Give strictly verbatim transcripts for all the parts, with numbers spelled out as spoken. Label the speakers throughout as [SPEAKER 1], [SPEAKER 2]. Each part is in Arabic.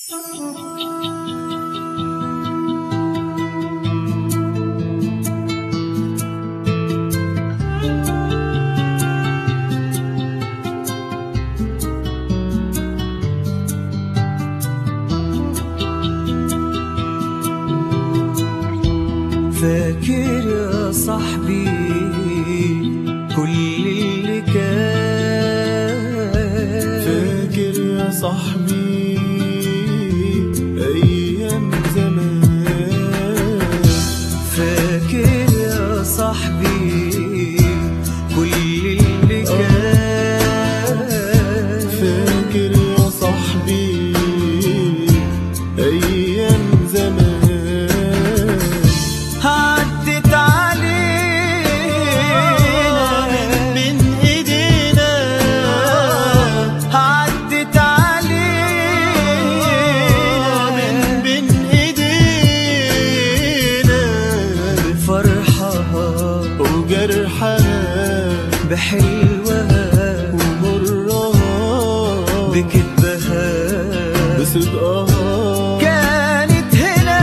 [SPEAKER 1] فاكر يا صاحبي كل اللي كان،
[SPEAKER 2] فاكر يا صاحبي أيام زمان،
[SPEAKER 1] فاكر يا صاحبي كل اللي كان،
[SPEAKER 2] فاكر يا صاحبي أيام زمان.
[SPEAKER 1] عدت علينا من بين ايدينا، عدت علينا من بين ايدينا، بفرحها
[SPEAKER 2] وجرحها،
[SPEAKER 1] بحلوها
[SPEAKER 2] ومرها،
[SPEAKER 1] بكدبها
[SPEAKER 2] بصدقها.
[SPEAKER 1] كانت هنا،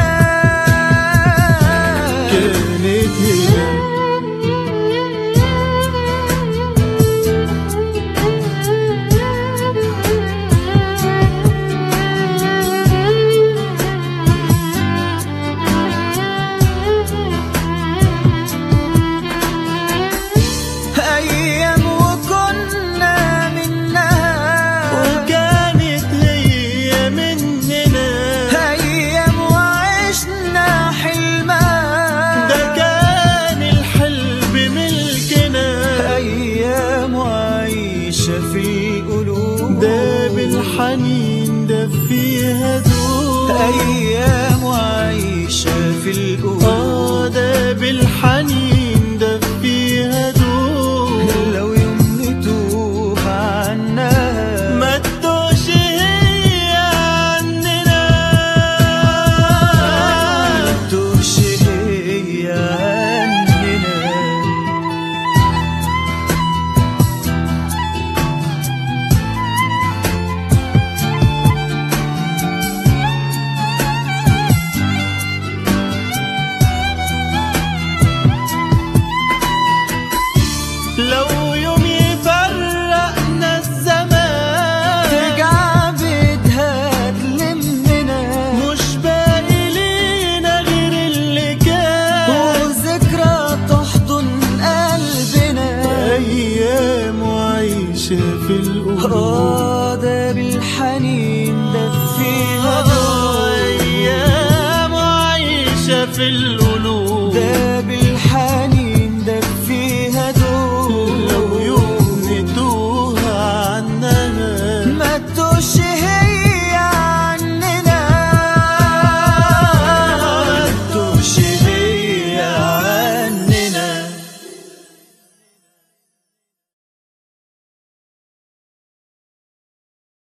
[SPEAKER 2] كانت هنا
[SPEAKER 1] أيام وكنا منها،
[SPEAKER 2] وكانت هي مننا،
[SPEAKER 1] أيام وعشنا حلمها،
[SPEAKER 2] ده كان الحلم ملكنا،
[SPEAKER 1] أيام وعايشة في القلوب،
[SPEAKER 2] ده بالحنين ده فيها ذوق،
[SPEAKER 1] أيام وعايشة في القلوب،
[SPEAKER 2] آه ده بالحنين